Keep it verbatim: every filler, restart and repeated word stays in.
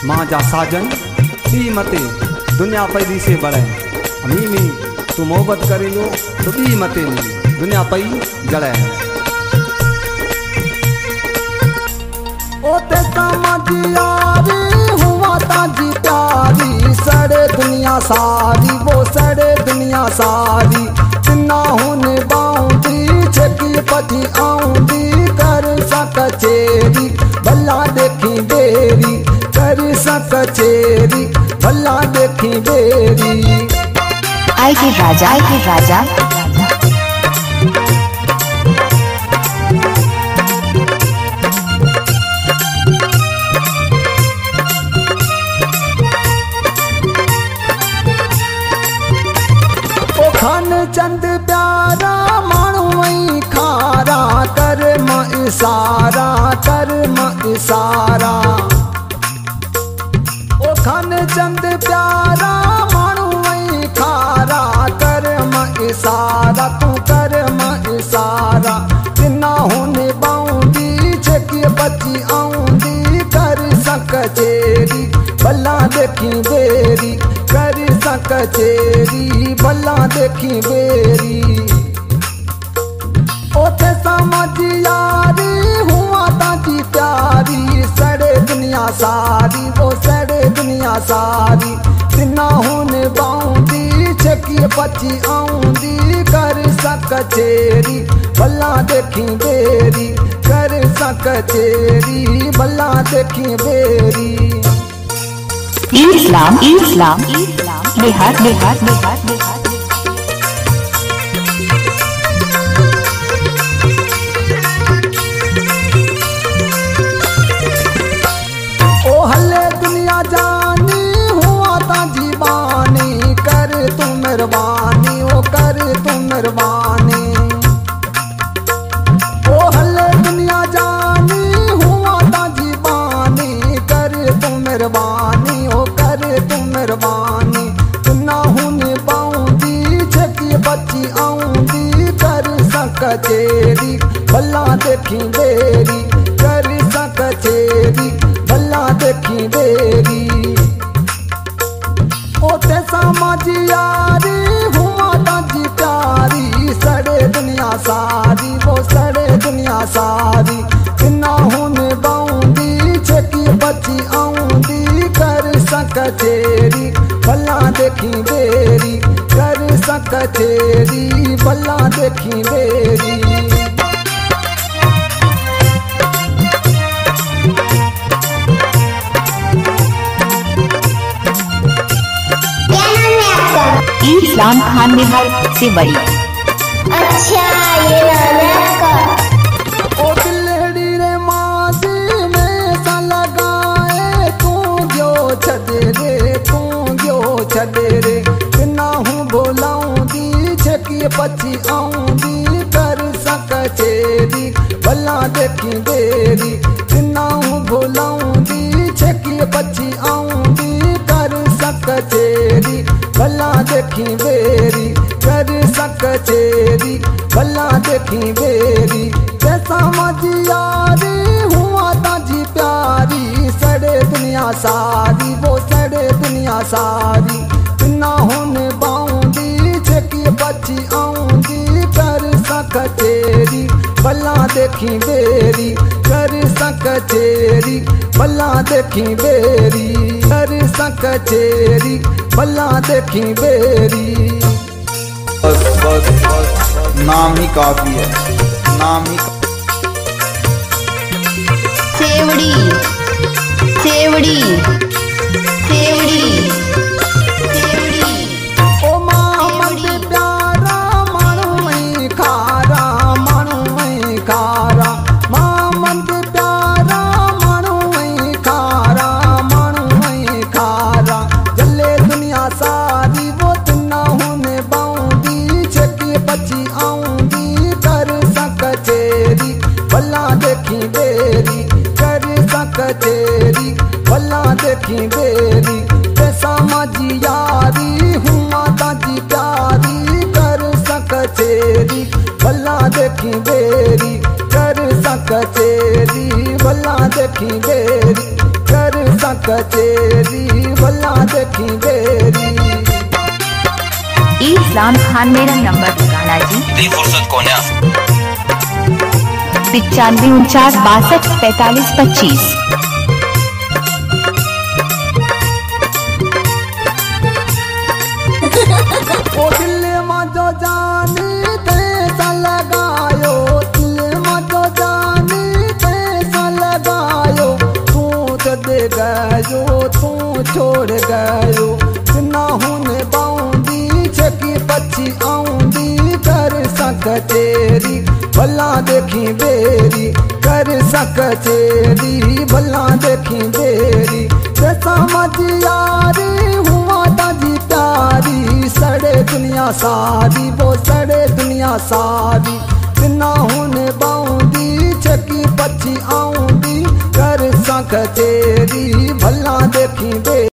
माँ जा साजन ती मते दुनिया पैदी से बड़े अमी में तू मोहब्बत करे लो तो दी मते में दुनिया पई जड़े ओते समझियारी हुआ ताजी प्यारी सड़े दुनिया सारी वो सड़े दुनिया सारी चिन्ना होने बाउंडी छकी पति आऊंदी कर सक चेरी भला देखी बेरी कर सक चेरी भला देखी बेरी। आई के राजा आई के राजा खान चंद प्यारा मानू वही खारा कर म इशारा कर म इशारा ओ खान चंद प्यारा मानू वही खारा कर म इशारा तू कर म इशारा जिन्ना होने बाउंडी छकी बची आऊंदी कर सक चेरी भला देखी बेरी कर सक चेरी भला देखी बेरी। ओते समझियारी हुआ ताजी प्यारी सड़े दुनिया सारी वो सड़े दुनिया सारी जिन्ना होने बाउंडी छकी पची आऊंदी कर सक चेरी भला देखी बेरी कर सक चेरी भला देखी बेरी। इस्लाम इस्लाम बिहार बिहार बिहार बिहार ओ हले दुनिया जानी हुआ ताजी बानी कर तू मेहरबानी ओ कर तू मेहरबानी ओ हले दुनिया जानी हुआ ताजी बानी कर तू मेहरबानी ओ कर तू मेहरबानी तुना होने बाउंदी छकी बची आऊंदी कर सक चेरी भला देखी बेरी कर सक चेरी भला देखी बेरी। ओते समझियारी हुआ ताजी प्यारी सड़े दुनिया सारी वो सड़े दुनिया सारी जिन्ना होने बाउंडी छकी बची आऊंदी कर सक चेरी भला देखी बेरी कर सक चेरी भला देखी बेरी। इस्लाम खान बिहार से बड़ी। अच्छा ये नाना का ओ दिलड़ी रे माजी में सा लगाए तू जो छदे रे तू जो छदे रे बिना हूँ बोलाऊंगी छकी पची आऊंगी कर सक चेरी भला देखी बेरी बिना हूँ बोलाऊंगी छकी पची आऊंगी कर सक चेरी भला देखी बेरी कर सक चेरी भला देखी बेरी। कैसा मजियारी हुआ ताजी प्यारी सड़े दुनिया सारी वो सड़े दुनिया सारी जिन्ना होने बाउंडी छकी बची आऊंगी कर सक चेरी भला देखी बेरी कर सक चेरी भला देखी बेरी कर सक चेरी भला देखी बेरी। बस बस बस नाम ही काफी है नाम ही सेवड़ी सेवड़ी सेवड़ी सेवड़ी ओ मोहम्मद प्यारा मानू वही खारा मानू वही खारा मोहम्मद प्यारा मानू वही खारा मानू वही खारा जले दुनिया सारी वो तिन्ना होने बाउंडी छकी बची आऊंगी कर सक चेरी भला देखी बेरी कर सक चेरी भला देखी बेरी। कैसा मजियारी हुआ ताजी प्यारी कर सक चेरी भला देखी बेरी कर सक चेरी भला देखी बेरी कर सकचेरी भला देखी बेरी। इस्लाम खान मेरा नंबर ठिकाना जी दी फुर्सत कोन्या पिचानवे उनचास बासठ पैतालीस पच्चीस। ओ दिल में जो जानी तैसा लगायो, दिल में जो जानी तैसा लगायो, तू तो दे गयो तू छोड़ गयो, ना होने बाउंदी छकी पची आऊंदी कर सकचेरी भला देखी बेरी, कर सकचेरी भला देखी बेरी। जैसा मजियारी हुआ ताजी प्यारी, सड़े दुनिया सारी वो सड़े दुनिया सारी, ना होने बाउंदी छकी पची आऊंदी कर सकचेरी भला देखी बेरी।